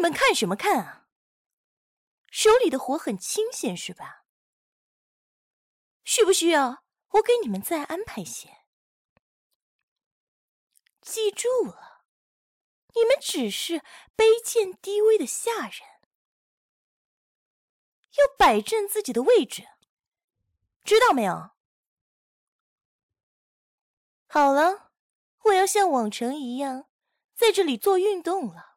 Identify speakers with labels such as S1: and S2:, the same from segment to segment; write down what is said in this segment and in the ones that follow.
S1: 们看什么看啊？手里的活很清闲是吧？需不需要我给你们再安排些？记住了，你们只是卑贱低微的下人，要摆正自己的位置，知道没有？好了，我要像往常一样在这里做运动了，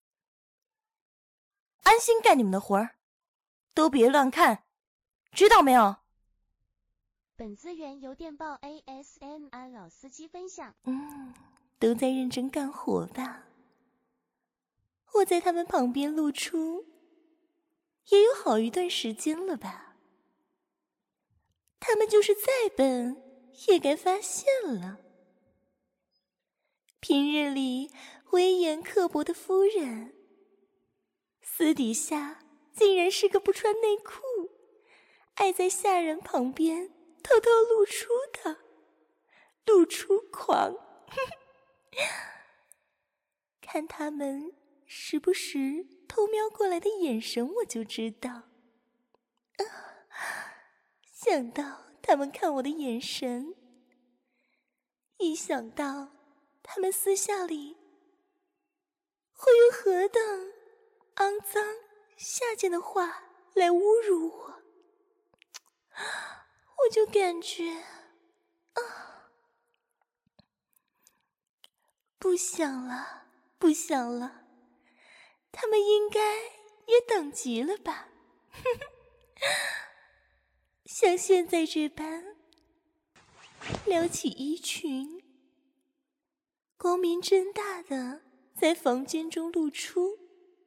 S1: 安心干你们的活儿，都别乱看，知道没有？
S2: 本资源由电报 ASMR 老司机分享。
S1: 都在认真干活吧。我在他们旁边露出也有好一段时间了吧，他们就是再笨也该发现了。平日里威严刻薄的夫人，私底下竟然是个不穿内裤，爱在下人旁边偷偷露出的露出狂。看他们时不时偷瞄过来的眼神，我就知道。想到他们看我的眼神，一想到他们私下里会用何等肮脏下贱的话来侮辱我，我就感觉不想了，不想了，他们应该也等急了吧。像现在这般撩起衣裙，光明正大的在房间中露出，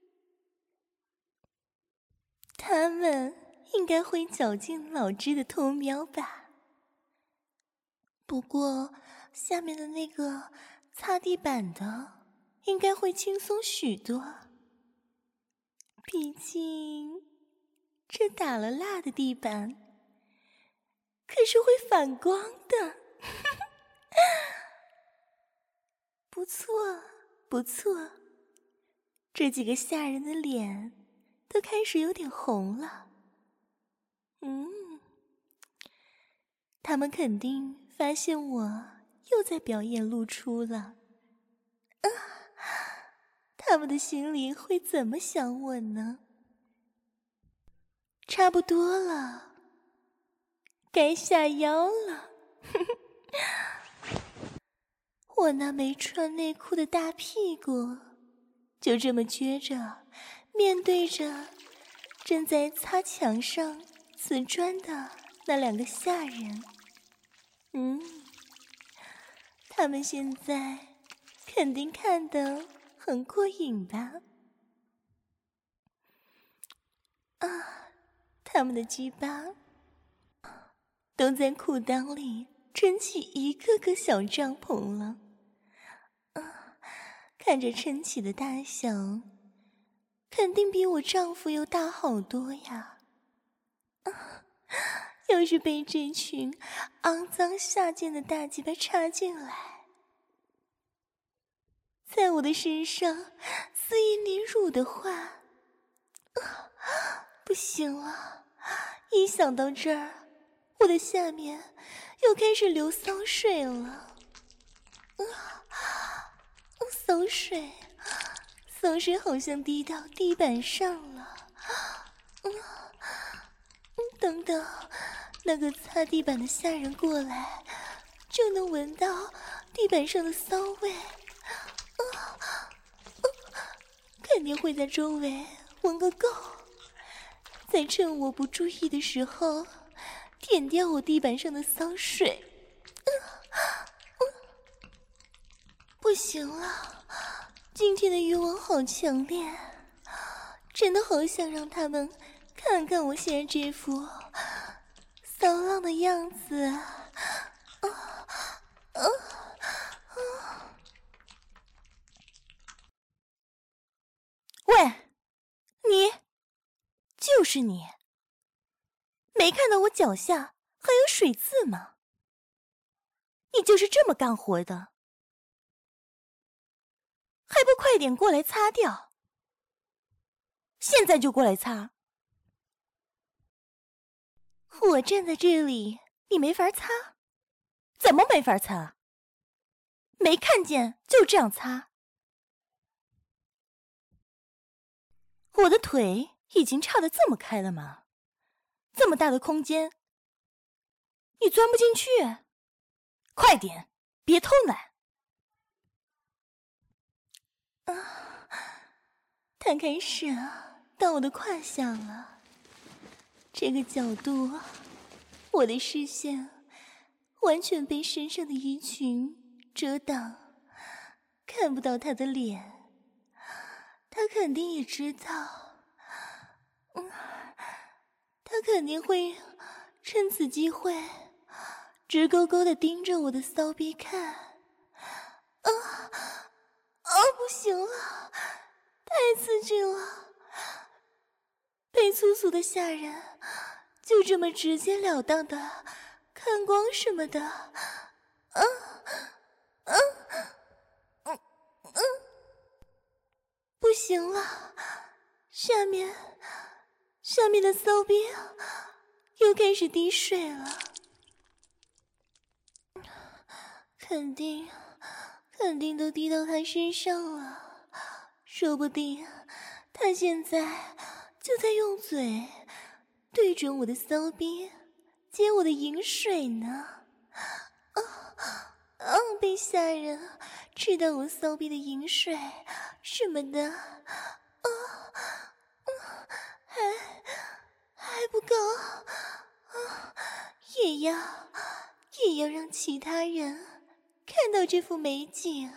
S1: 他们应该会绞尽脑汁的偷瞄吧。不过下面的那个擦地板的应该会轻松许多，毕竟这打了蜡的地板可是会反光的。不错不错，这几个下人的脸都开始有点红了。他们肯定发现我又在表演露出了。他们的心里会怎么想我呢？差不多了，该下腰了。我那没穿内裤的大屁股就这么撅着，面对着正在擦墙上瓷砖的那两个下人。他们现在肯定看得很过瘾吧？他们的鸡巴都在裤裆里撑起一个个小帐篷了。看着撑起的大小，肯定比我丈夫又大好多呀。要是被这群肮脏下贱的大鸡巴插进来，在我的身上肆意凌辱的话，不行了，一想到这儿，我的下面又开始流骚水了。骚水好像滴到地板上了。等等，那个擦地板的下人过来，就能闻到地板上的骚味。肯定会在周围闻个够，再趁我不注意的时候舔掉我地板上的骚水。不行了，今天的欲望好强烈，真的好想让他们看看我现在这副骚浪的样子。喂，你，就是你，没看到我脚下还有水渍吗？你就是这么干活的，还不快点过来擦掉？ 现在就过来擦。我站在这里，你没法擦？怎么没法擦？没看见就这样擦。我的腿已经岔得这么开了吗？这么大的空间，你钻不进去？快点，别偷懒！它开始到我的胯下了。这个角度，我的视线完全被身上的衣裙遮挡，看不到他的脸。他肯定也知道，他肯定会趁此机会直勾勾地盯着我的骚逼看。不行了，太刺激了！被粗俗的下人就这么直截了当的看光什么的，不行了，下面的骚逼又开始滴水了，肯定都滴到他身上了，说不定他现在就在用嘴对准我的骚逼接我的饮水呢。被下人吃到我骚逼的饮水什么的，还不够，也要让其他人看到这幅美景。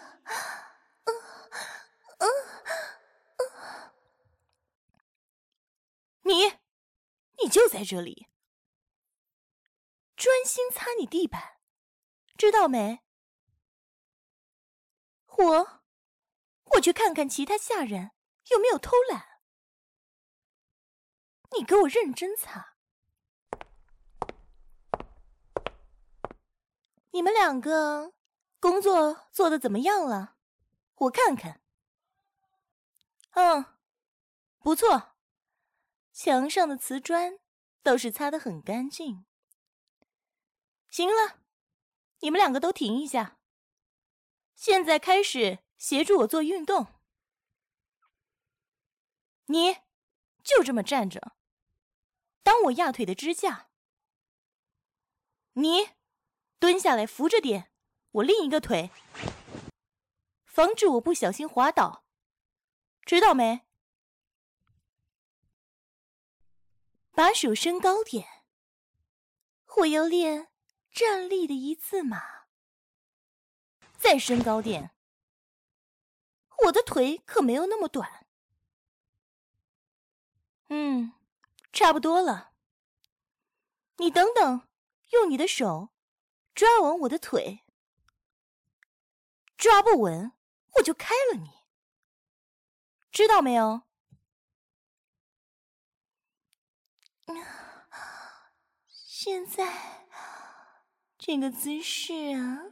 S1: 你就在这里，专心擦你地板，知道没？我去看看其他下人有没有偷懒。你给我认真擦。你们两个工作做得怎么样了？我看看。不错，墙上的瓷砖倒是擦得很干净。行了，你们两个都停一下。现在开始协助我做运动。你就这么站着，当我压腿的支架。你蹲下来扶着点我另一个腿，防止我不小心滑倒，知道没？把手伸高点，我要练站立的一字马。再伸高点，我的腿可没有那么短。差不多了。你等等，用你的手抓稳我的腿，抓不稳我就开了你，知道没有？现在这个姿势啊，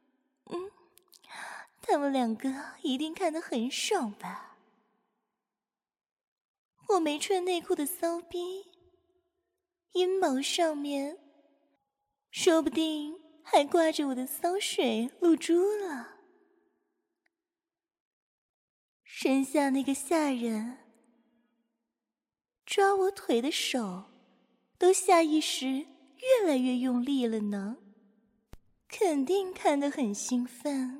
S1: 他们两个一定看得很爽吧？我没穿内裤的骚逼，阴毛上面说不定还挂着我的骚水露珠了。身下那个下人抓我腿的手都下意识越来越用力了呢，肯定看得很兴奋。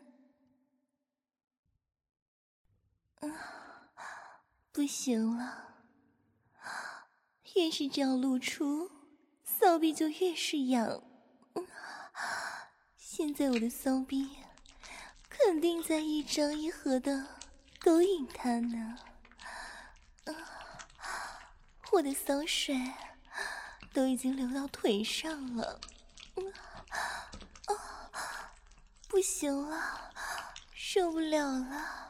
S1: 不行了，越是这样露出，骚逼就越是痒。现在我的骚逼肯定在一张一合的勾引他呢。我的骚水都已经流到腿上了。不行了，受不了了。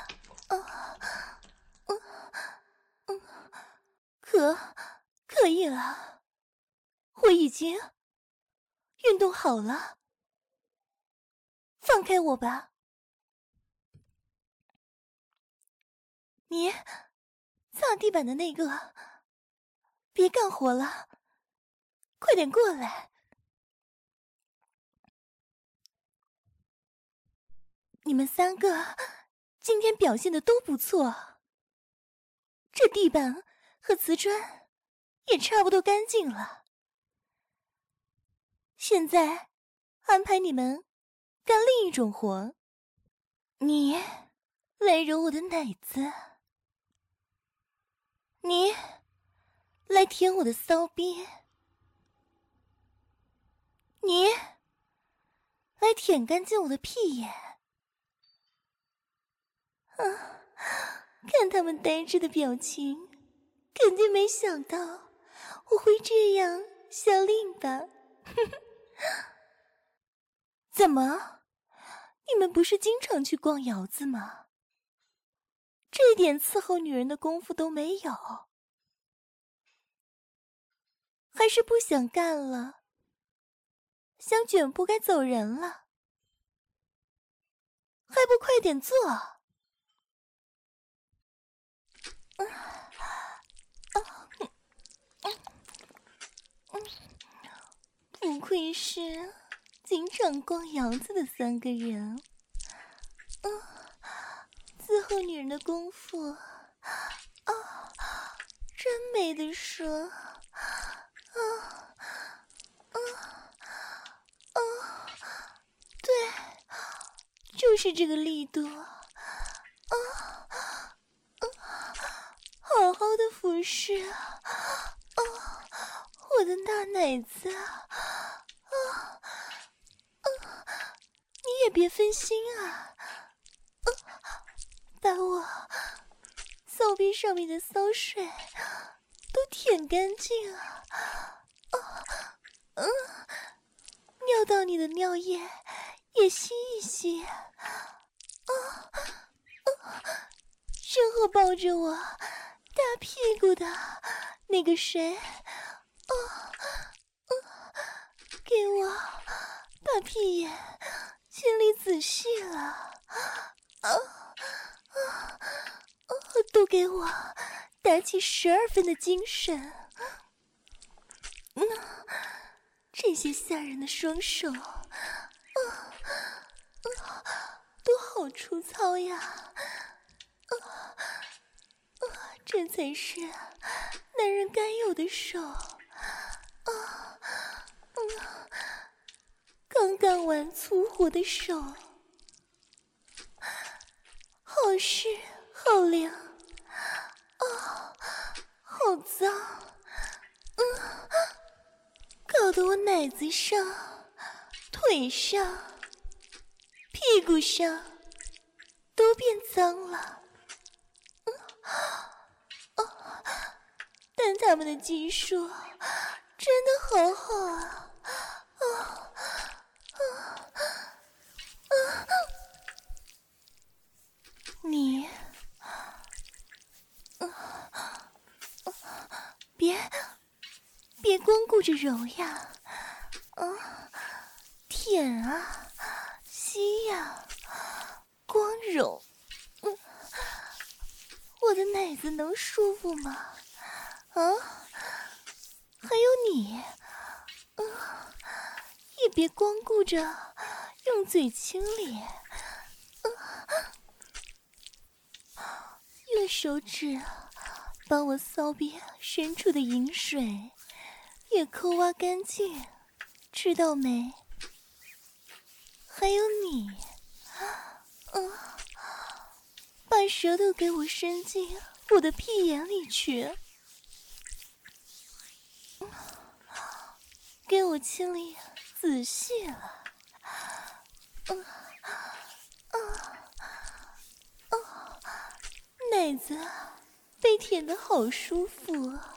S1: 可以了，我已经运动好了，放开我吧。你擦地板的那个，别干活了，快点过来。你们3个今天表现的都不错，这地板和瓷砖也差不多干净了。现在安排你们干另一种活，你来揉我的奶子，你来舔我的骚逼，你来舔干净我的屁眼。看他们呆滞的表情，肯定没想到我会这样下令吧。怎么，你们不是经常去逛窑子吗？这点伺候女人的功夫都没有，还是不想干了，想卷铺盖走人了，还不快点做？不愧是经常逛窑子的3个人，伺候女人的功夫真没得说。对，就是这个力度，好好的服侍我的大奶子，你也别分心啊，把我骚逼上面的骚水都舔干净啊！尿到你的尿液也吸一吸，身后抱着我大屁股的那个谁，给我把屁眼清理仔细了，都给我打起12分的精神。这些吓人的双手，都好粗糙呀！这才是男人该有的手。刚干完粗活的手，好湿好凉，好脏，搞得我奶子上、腿上、屁股上都变脏了。但他们的技术真的好好啊！你，别光顾着揉呀，舔啊，吸呀，光揉，我的奶子能舒服吗？还有你，也别光顾着用嘴清理，用手指把我骚逼深处的饮水也抠挖干净，知道没？还有你，把舌头给我伸进我的屁眼里去，给我清理仔细了。奶子被舔得好舒服啊！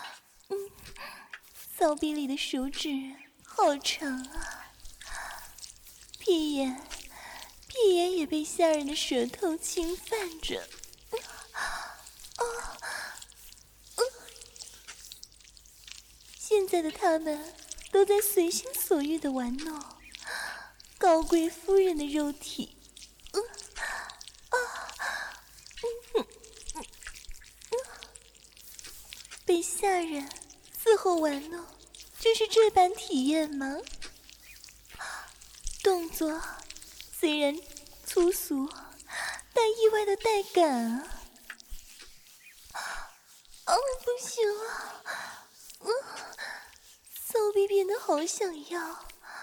S1: 骚逼里的手指好长啊，屁眼也被吓人的舌头侵犯着。现在的他们都在随心所欲地玩弄高贵夫人的肉体。 被下人伺候玩弄，就是这般体验吗？动作虽然粗俗，但意外的带感啊！不行了，骚逼变得好想要，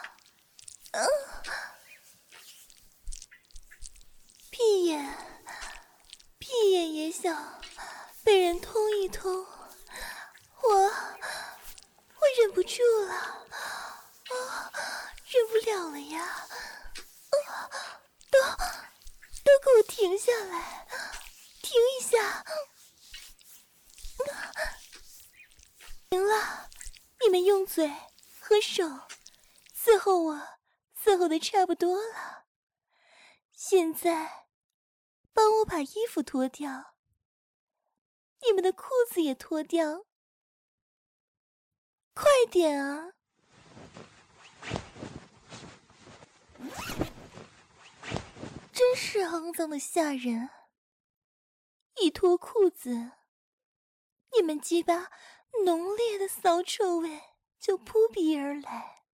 S1: 屁眼也想被人通一通，我忍不住了，忍不了了呀！都给我停下来，停一下！行了，你们用嘴和手伺候我，伺候的差不多了。现在，帮我把衣服脱掉，你们的裤子也脱掉，快点啊！真是肮脏的吓人！一脱裤子，你们鸡巴浓烈的骚臭味就扑鼻而来。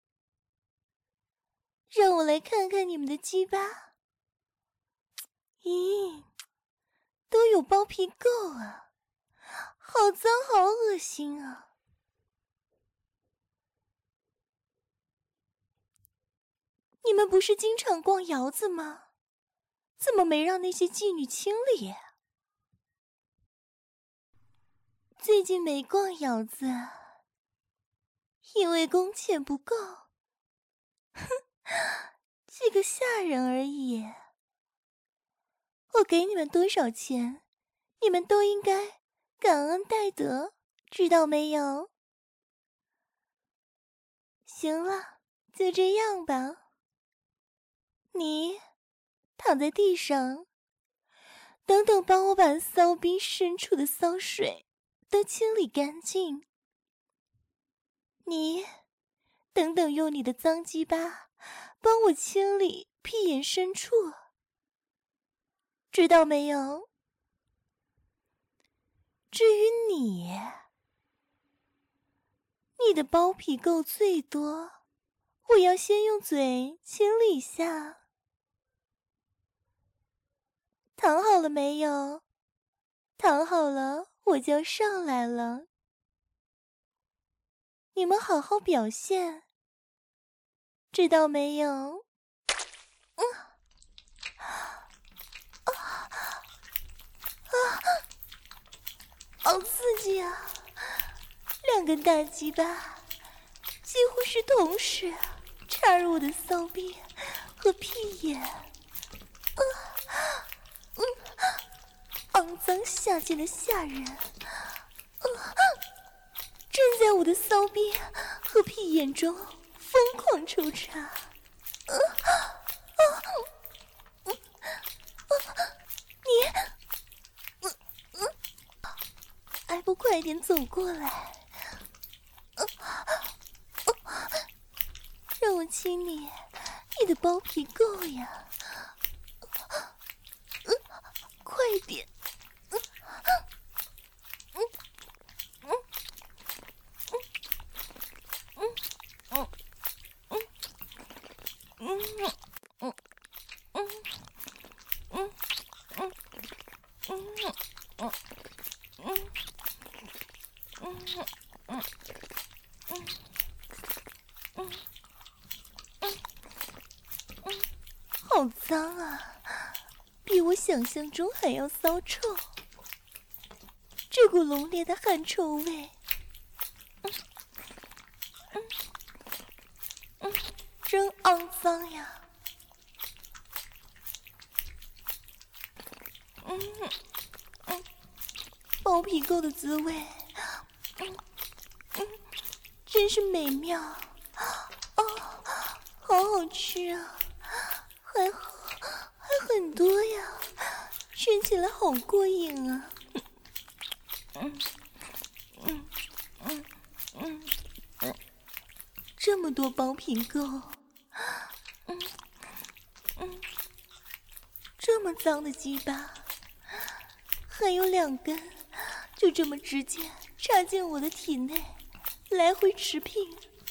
S1: 让我来看看你们的鸡巴。咦，都有包皮垢啊，好脏好恶心啊！你们不是经常逛窑子吗？怎么没让那些妓女清理？最近没逛窑子，因为工钱不够。哼，这个吓人而已。我给你们多少钱，你们都应该感恩戴德，知道没有？行了，就这样吧。你躺在地上，等等帮我把骚逼深处的骚水都清理干净。你等等用你的脏鸡巴帮我清理屁眼深处，知道没有？至于你的包皮垢最多，我要先用嘴清理一下。躺好了没有？躺好了，我就要上来了。你们好好表现，知道没有？好刺激啊！两根大鸡巴几乎是同时插入我的骚逼和屁眼，肮脏下贱的吓人，正在我的骚逼和屁眼中疯狂抽插。还不快点走过来，让我亲你的包皮垢呀！快点！好脏啊，比我想象中还要骚臭。这股浓烈的汗臭味，真肮脏呀！包皮垢的滋味，真是美妙。好好吃啊，还很多呀，吃起来好过瘾啊！这么多包皮垢，这么脏的鸡巴，还有2根，就这么直接插进我的体内，来回持平。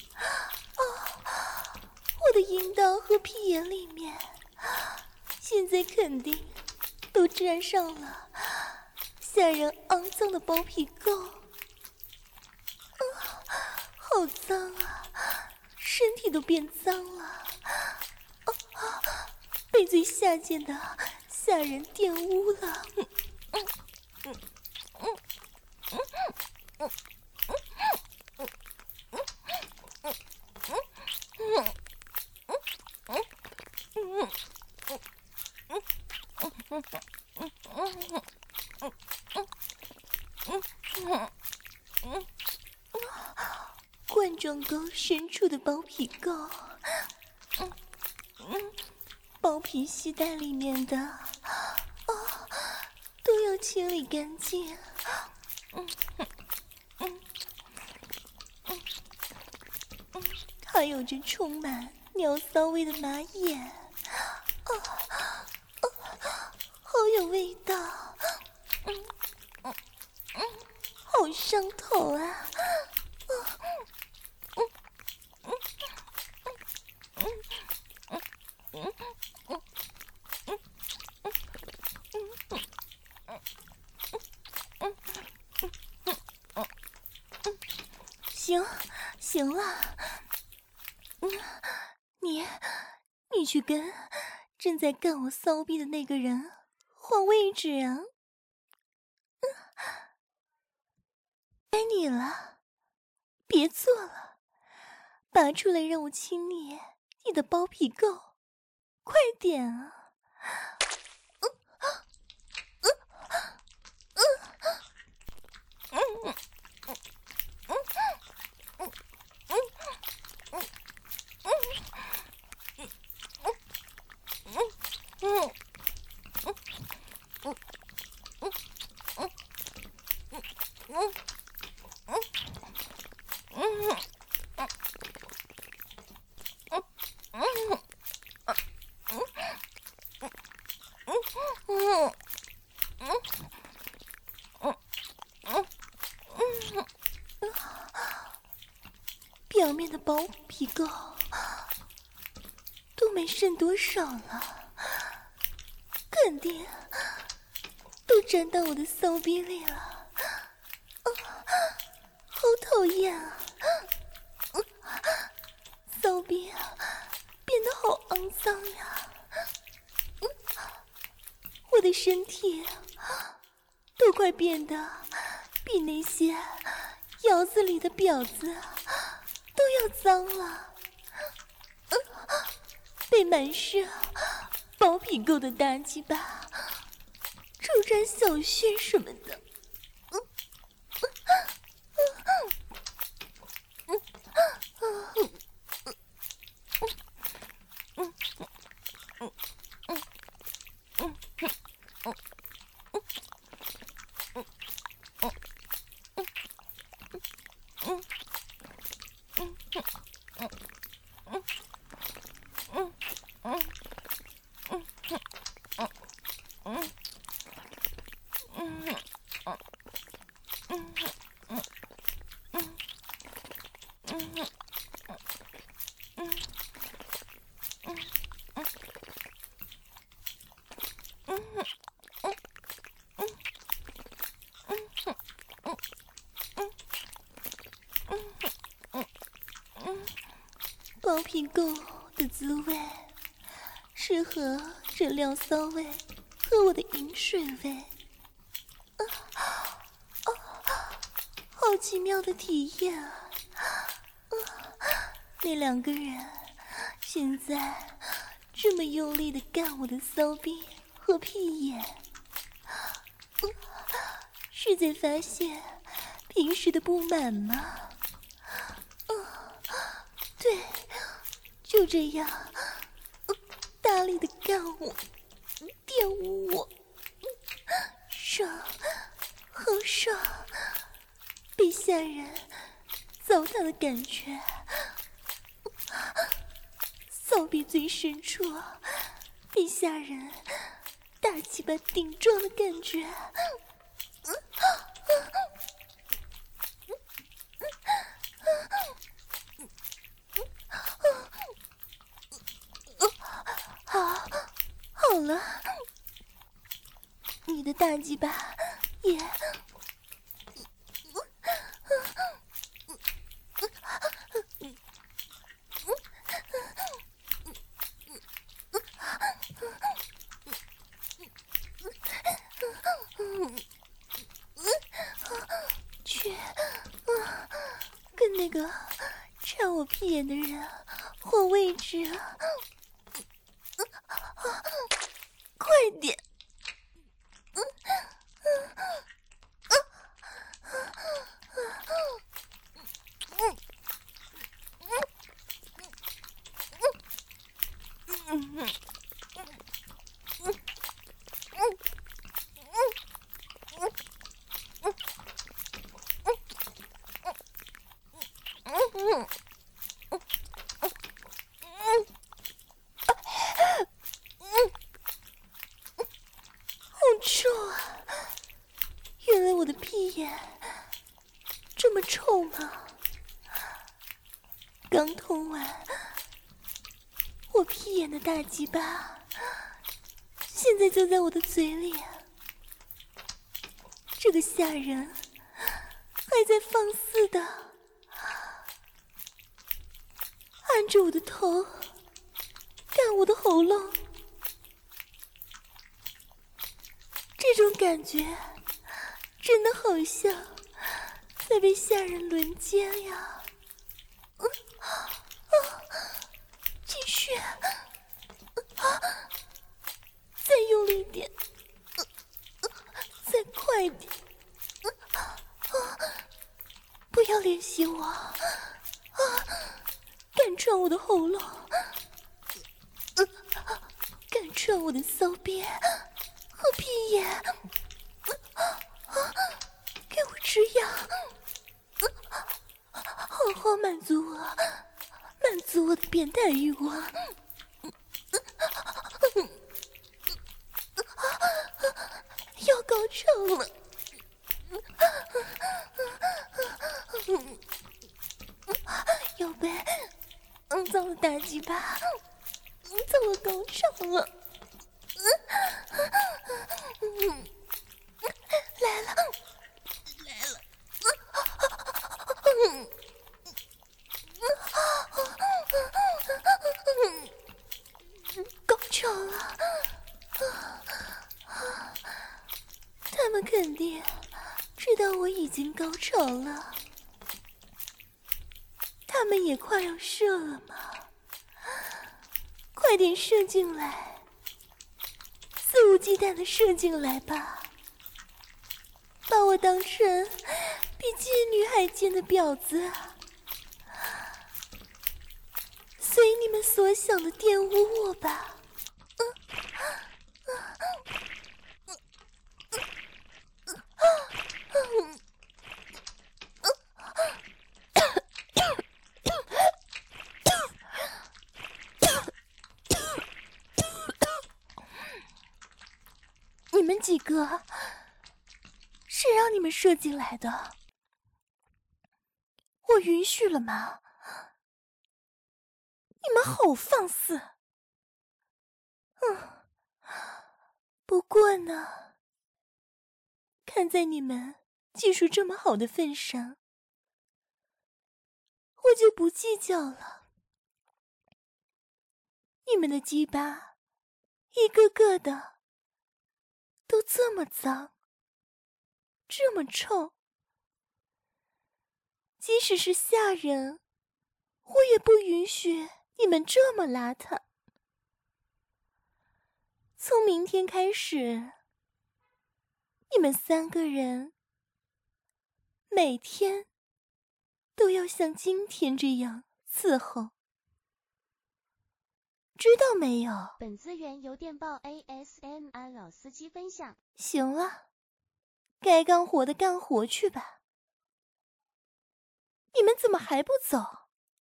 S1: 我的阴道和屁眼里面，现在肯定都沾上了吓人肮脏的包皮垢。好脏啊，身体都变脏了。被最下贱的吓人玷污了。冠状沟深处的包皮垢，包皮系带里面的都要清理干净。还有着充满尿骚味的马眼，好有味道，好上头啊！行了，你去跟正在干我骚逼的那个人换位置啊！该你了，别做了，拔出来让我亲你的包皮垢，快点啊！表面的包皮垢都没剩多少了，肯定都沾到我的骚逼里了，好讨厌啊！骚逼变得好肮脏呀！我的身体都快变得比那些窑子里的婊子都要脏了，被满是包皮垢的大鸡巴抽沾小穴什么的，包皮垢的滋味适合这料骚味和我的饮水味，好奇妙的体验啊！那两个人现在这么用力的干我的骚逼和屁眼，是在发泄平时的不满吗？对，就这样大力的干我，玷污我，爽，好爽，被吓人糟蹋的感觉，骚逼最深处被吓人大鸡巴顶撞的感觉， 你的大鸡巴也去跟那个插我屁眼的人换位置啊！快点！这么臭吗？刚通完我屁眼的大鸡巴，现在就在我的嘴里。这个吓人还在放肆的按着我的头，干我的喉咙，这种感觉真的好像在被吓人轮奸呀！继续，再用力一点，再快一点，不要联系我，干穿我的喉咙，干穿我的骚逼和屁眼，给我吃药，好好满足我的变态欲望。要高潮了，有被脏了大鸡巴，到了高潮了，来了，高潮了，他们肯定知道我已经高潮了，他们也快要射了嘛，快点射进来，肆无忌惮的射进来吧，把我当成比基女还贱的婊子，随你们所想的玷污我吧。你们几个，谁让你们射进来的？我允许了吗？你们好放肆！不过呢，看在你们技术这么好的份上，我就不计较了。你们的鸡巴，一个个的都这么脏，这么臭，即使是下人，我也不允许你们这么邋遢。从明天开始，你们3个人每天都要像今天这样伺候，知道没有？
S2: 本资源由电报 ASMR 老司机分享。
S1: 行了，该干活的干活去吧。你们怎么还不走？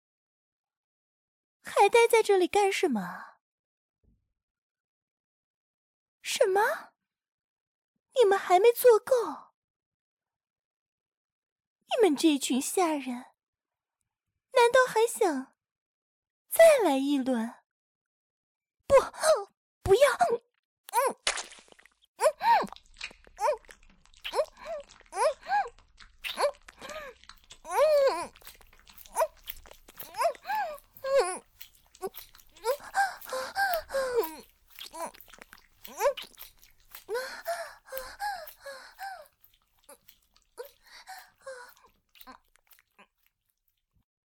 S1: 还待在这里干什么？什么？你们还没做够？你们这群下人，难道还想再来一轮？不要！